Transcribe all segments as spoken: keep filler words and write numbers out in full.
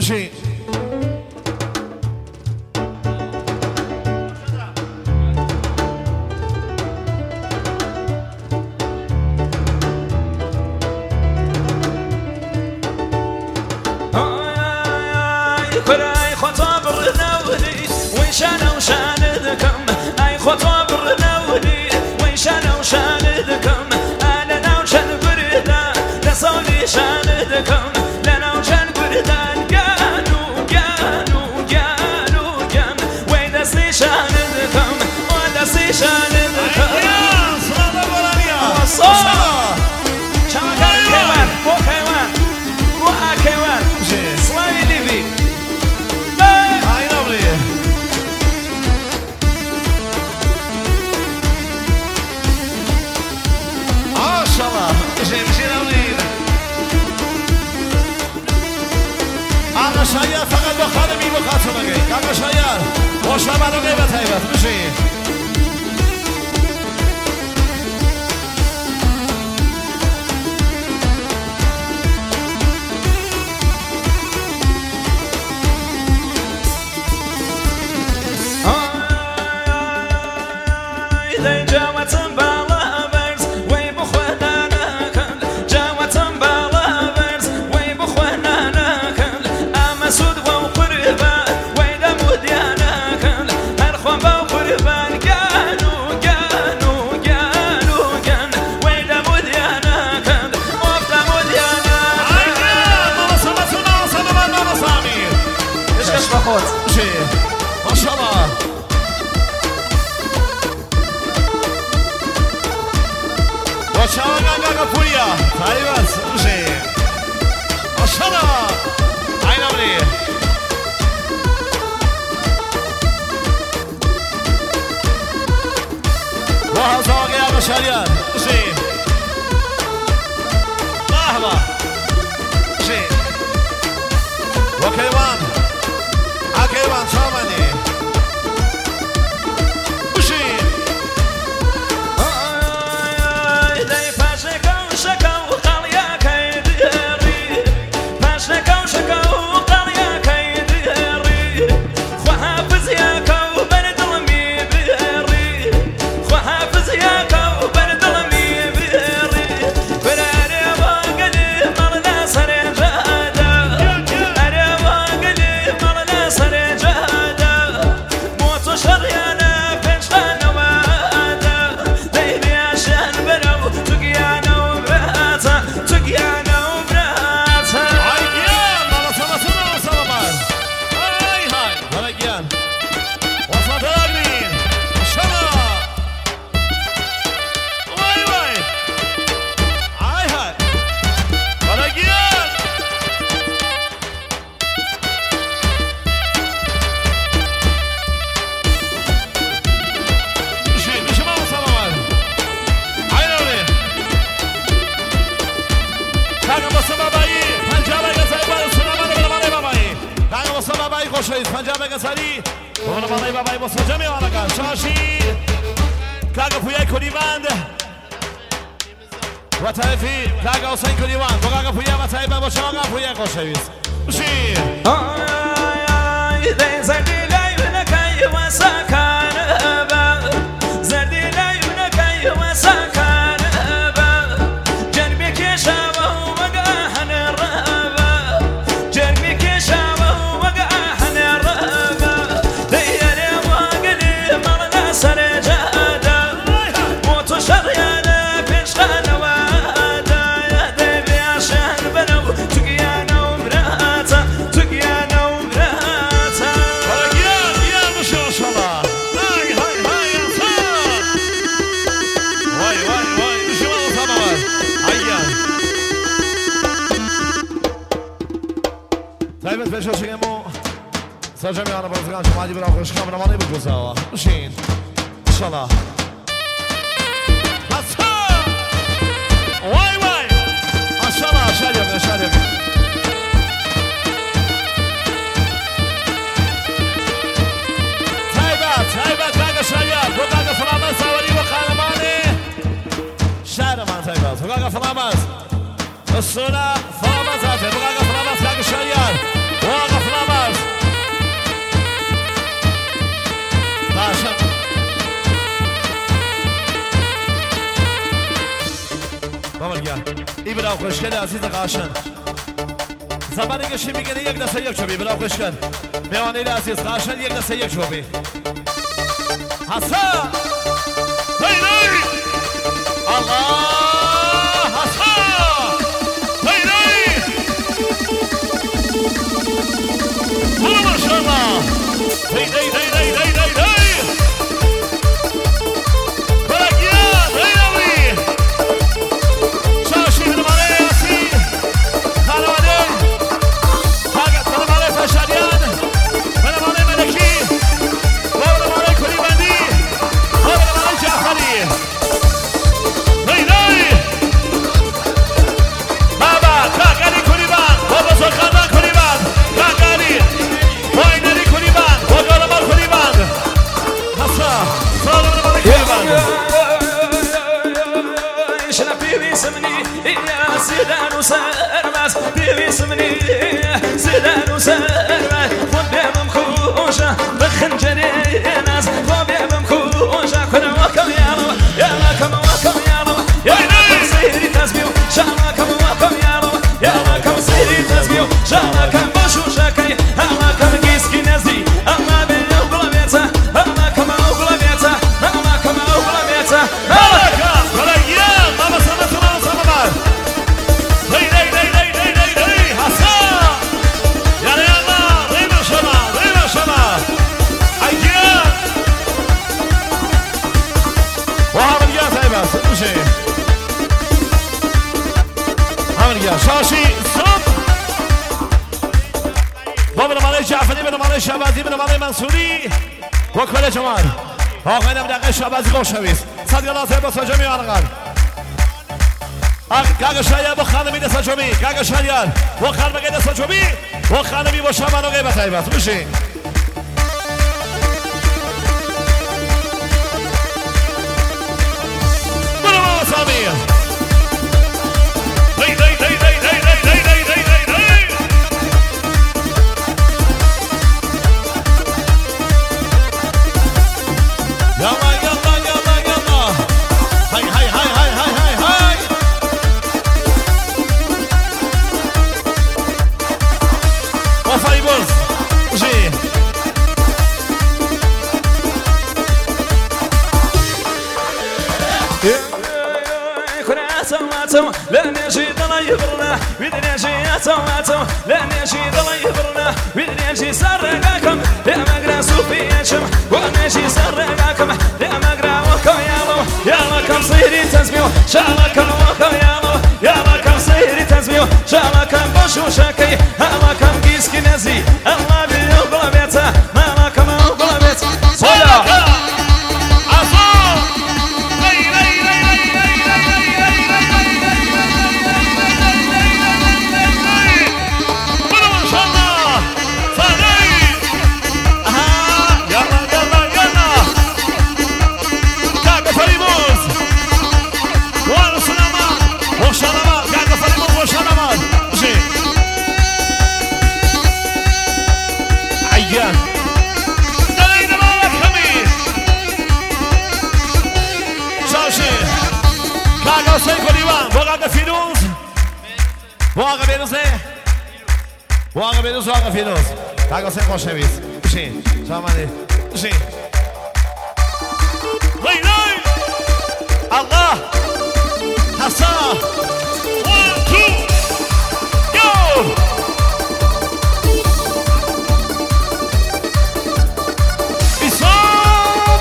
بشین شانه وشاندكم اي خطوه برناولي وين شانه وشاندكم انا نوشن بردا لصولي شاندكم لنا وشن بردان قالوا قالوا قالوا قام وين اصلي شاندكم وين اصلي شاندكم يا صلاة برانيا صلاة شاكر كيوان مو كيوان مو كيوان صلاة ليبي هاي نبري آقا شاید فقط با خانمی با خاطر بگید آقا شاید خوش آمد و غیبت حیبت بشید ما شاء الله ما شاء الله قاقا بوريا طيب بشي ما شاء الله هاي نبري واحد زواقي آقا شاريان بشي لحظة بشي وكيوان كيوان شامني بشين داي فاشكو شكو قريا كيديري فاشكو شكو قريا كيديري خو حافظ ياكو برد المي بيري خو حافظ ياكو برد المي بيري فراري وقلي مرنا سرجادا اري وقلي مرنا سرجادا موت شريانا فشخنا وادا ديبي عشان بنو تقيانا وبراتا تقيانا وبراتا عيان مالا سلطنا وسلمان هاي هاي هرقيان وصلت الأقمين الشمع واي واي هاي هاي هرقيان بشي بشي مالا سلمان عين أولي كان واسه بابایی پنجابه گذاری بار سلامت بلمانه بابایی کان واسه بابایی خوشید پنجابه گذاری بلمانه بابایی واسه جمعی آنگان شاشی کاغ پویای کلیوند و طرفی کاغ حسین کلیوند دو کاغ پویا و طرفی با شما کاغ پویا خوشید بشی زردی لایونکای واسکان با زردی لایونکای واسکان با جنبی کشاو وقاهن الرابا جنبي كشاو وقاهن الرابا ديالي وقلي مرنا سرجادا موت شريانا بشخان وادا يا ديبي عشان بنو تقيانا ومراتا تقيانا ومراتا هرقيان يا ما شاء الله هاي هاي هاي يا صار واي واي واي بشي والله صبر عيان طيب بشو شكمو سجمي انا بزغان شما دي براخش خمر ماني بگذار بشین ان شاء الله بس واي واي ما شاء الله شاريك شاريك طيبات طيبات كاغا شاريك وكاغا فلامس سواري وقهرماني شهر من طيبات وكاغا فلامس الصورة فلامس هاتي وكاغا فلامس كاغا شاريك وكاغا ای برای خوشگل عزیز قاشن زبانی کشی میگه یک دسته یک چوبی برای خوشگل میوانی عزیز قاشن یک دسته یک چوبی حسن هی الله حسن هی برو ماشاءالله هی هی هی هی هی هی هی برگیان هی نوی شاشی برمانه یاسی خانواده برمانه فشاریان برمانه ملکی برمانه کلیبندی برمانه جعفری هی هی بابا کاکاری کلیبان بابا زرخاندان کلیبان کاکاری واینری کلیبان بگارمال کلیبان حسا سال برمانه کلیبان شنا بيبي سمني يا سيدان وسرماس بيبي سمني سيدان وسرماس فبيب مخوشة بخنجري ناس فبيب مخوشة كنا وكم يالو يا لكم وكم يالو يا لكم سيري تسبيو شالكم وكم يالو يا لكم سيري تسبيو شالكم بشوشكي لكم كيسكي نزي الله بيني وقلبيته لكم وقلبيته لكم وقلبيته لكم شاشي صب بابا مالي جعفري بن مالي شبازي بن مالي منصوري وكل جمال آقای نمیدقه شبازی خوشویز صد یالا سه بسا جمعی آنگار کاغ شاید با خانمی دستا جمعی کاغ شاید با خانمگه دستا جمعی با خانمی با شبانو غیبت های بس بشین برو بابا سامی هی هی هی هی هی هی هی هی هی هی یالا یالا یالا یالا هی هی هی هی هی هی هی وفای بوز جی سواتو لن يجي ضل يبرنا بدنا يجي سواتو لن يجي ضل يبرنا بدنا يجي سرقاكم يا مقرا سوفياتكم وانا يجي سرقاكم يا مقرا وكو يالو يا لكم صيري تزميو شالكم وكو يالو يا لكم صيري تزميو شالكم بوشو شكي هلكم كيسكي نزي الله بيوغل بيته ما لكم اوغل بيته صلاة واقع بینوزه واقع بینوز واقع بینوز کاغا سه خوشویز بشین شامانی بشین وی وی الله حسا one two go ایسان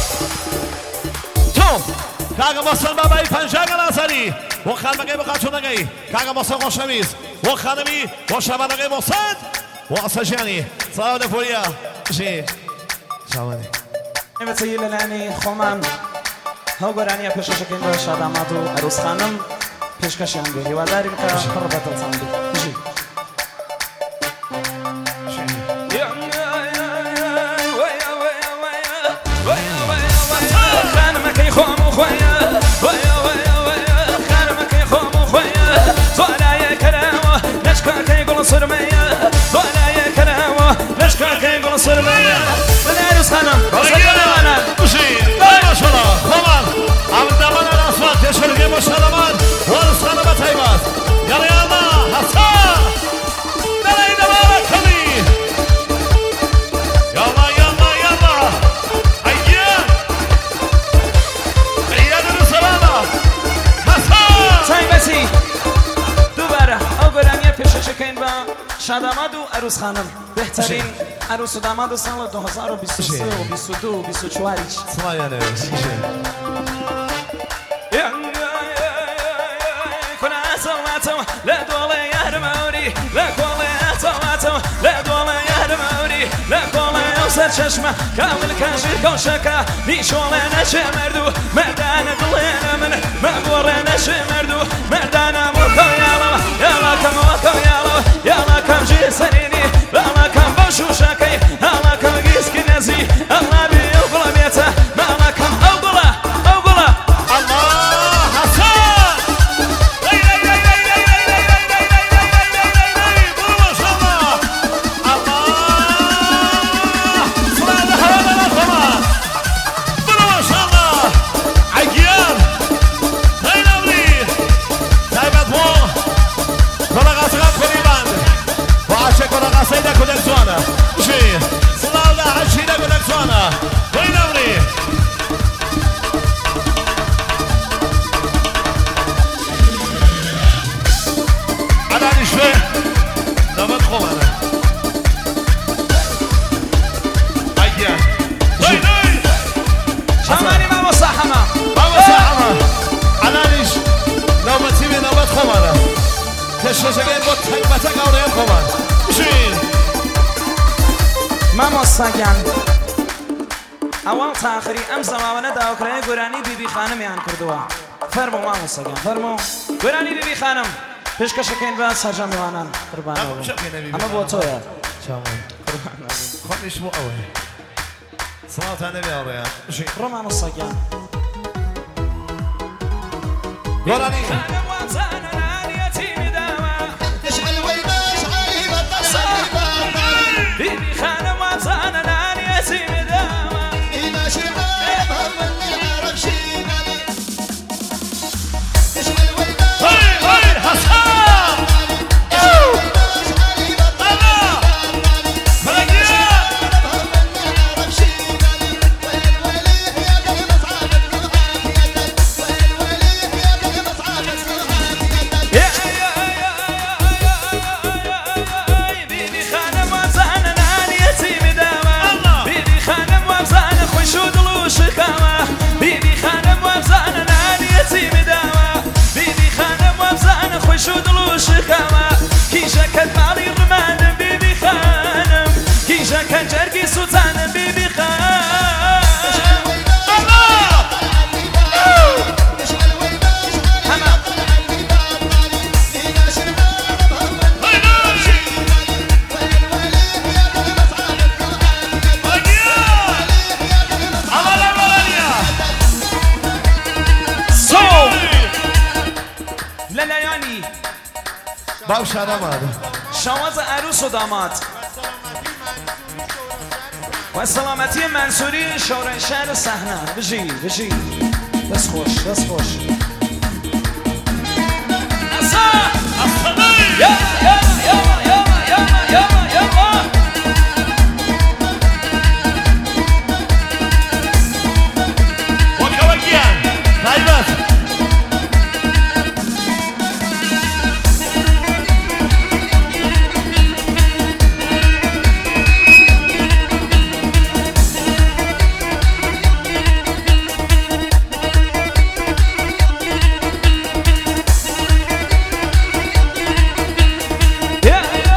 توم کاغا باسن بابایی پنجه گلازاری و خانمگه بخواد چونگی کاغا باسن خوشویز و خانمی و شبانگه باسن و اسجانی صاحب فوریا بشین شامانی نمی‌تونی لعنی خواهم هاگرانی پیشکش کنیم شادامات و عروس خانم پیشکشیان بیاری و داریم که پربات ساندی جی خانم کی خواهم خویا ویا ویا ویا خانم کی خواهم خویا زوالای کلامه نشکا کی گل سرمایه زوالای کلامه نشکا کی گل سرمایه من عروس خانم بسیار بشین باشه خواهم عبد الرحمن الاسود تشرقی مشالمان و عروس خانم تایبات داماد و عروس خانم بهترین عروس و داماد سال دو هزار و بیست و سه و بیست و دو و بیست و چهار سلایانه لا دولة يا رموري لا كولة يا تواتو لا دولة يا رموري لا كولة يا وسط ششمة كامل كاشير كوشكا نيشولة نشي مردو مردانا دلينا من مقورنا شي مردو مردانا موكو يالا يالا كم موكو يالا يالا كم جي سنيني يالا كم بوشو شاكي يالا كم جيس كنزي الله بيوغلا بيتا يالا كم أوغلا أوغلا الله حسن سيدة كودك زوانا شي صلاة ده عشيدة كودك زوانا وين أمري أنا نشوي نمت خوانا أيا وين وين شماني ما مصاحمة ما مصاحمة أنا نش نمت سيبي نمت خوانا تشوشگه با تک بتک آوریم خوانا شين ماما ساگان اول تا آخری ام زمانه داوکرای گورانی بی بی خانم یان کردوا فرمو ماما ساگان فرمو گورانی بی بی خانم پیشکش کن با سرجان میوانان قربان اما با تو یا شامل خودش مو اوه صلاة النبي عليه شين رو ماما ساگان گورانی بيبي خانم وابزانا ناني يتيم داما إلا شعاب هم اللي عرف شيغالي تشغل ويداش هاي هاي حسام اوه الله فلقيا هم اللي عرف شيغالي والوليه يا قلب أصعب الروحان يدك والوليه يا قلب أصعب الروحان يدك يا يا يا يا بيبي خانم وابزانا ناني يتيم داما بيبي خانم وابزانا خوش ودلوش كاما بيبي خانم وابزانا ناني يتيم داما بيبي خانم وابزانا خوش ودلوش كاما كيشا كتمالي الرمان بيبي خانم كيشا كنجرقي سلطان بيبي خانم الله تشغل ويداش هما إلا شعاب هم اللي عرف شيغالي والوليه يا قلب أصعب الروحان يدك فلقيا والوليه يا قلب أصعب الله العملية صوم لا لا يعني باوش هذا ما هذا شواز عروس و داماد و سلامتی منصوری شورای شهر صحنه بجی بجی دست خوش دست خوش اصا الصديق یا یا یا یا یا یا یا وكوكيان طيبات یا یا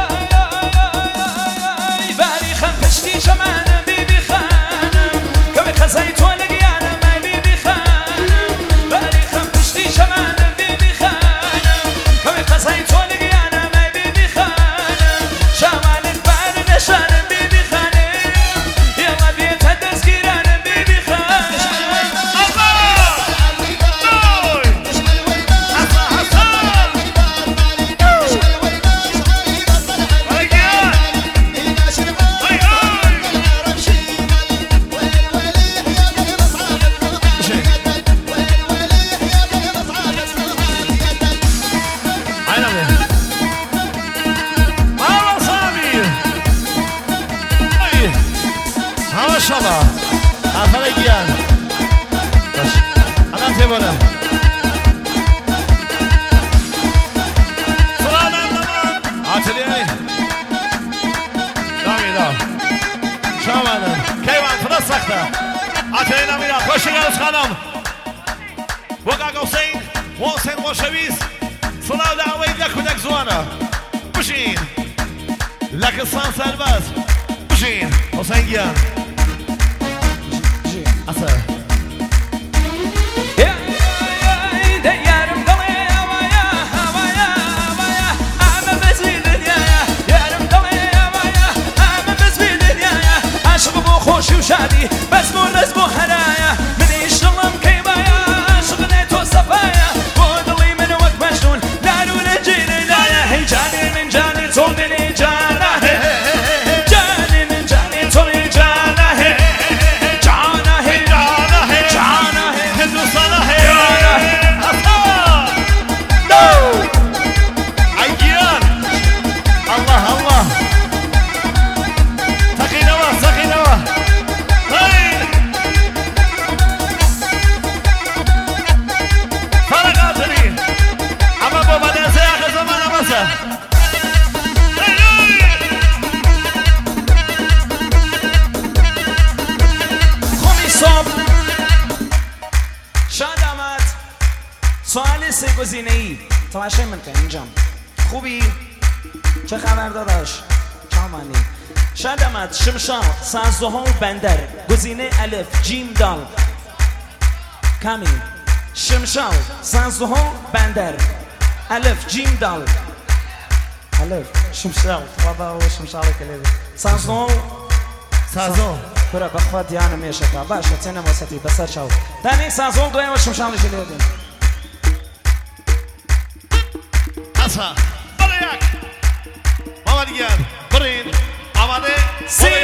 یا باری خم پشتی شمانه بیبی خانم کمی خزای تو لگیانه من بیبی خانم باری خم پشتی شمانه بیبی خانم کمی خزای تو لگیانه من بیبی خانم شمالت بار نشانه بیبی خانم یلا بیت دستگیرانه بیبی خانم الله دوي تشغل ويداش حسن حسن تشغل ويداش فلقيا إلا شعاب هاي هاي اللي عرف شيغالي والوليه يا قلب أصعب الروحان يدك والوليه يا قلب أصعب الروحان يدك عينا به الله صابي اي ما شاء الله فلقيان بس انا تبونا صلاة النبي عاتلي وقتا عطینا میرا خوشی گرس خانم وقا حسین حسین خوشویز صلاة دعوی دک و دک زوانه بشین لکستان سرباز بشین حسین گیان اصلا خوشی و شادی بس مرز بو هرایا من ایشالله کیبایا عاشق تو صفایا بودلی من وقت مجنون نارون جیلی لایا هی جانی من جانی تو دلی جانا جانی من جانی تو دلی جانا جانا جانا جانا هندوستانا جانا اصلا نو عیان الله الله سخینوا سخینوا سوال سه گزینه ای تماشای من کن اینجام خوبی؟ چه خبر داداش؟ چامانی شادمت شمشان سازوها بندر گزینه الف جیم دال کامین شمشان سازوها بندر الف جیم دال الف شمشان بابا و شمشان کلیدی سازوها سازو برا بخوا دیانه میشه تا باشه تنم وسطی بسر شاو دانی سازوها دویم و شمشان جلیدی اصلا بله یک ماما دیگر برین آماده سی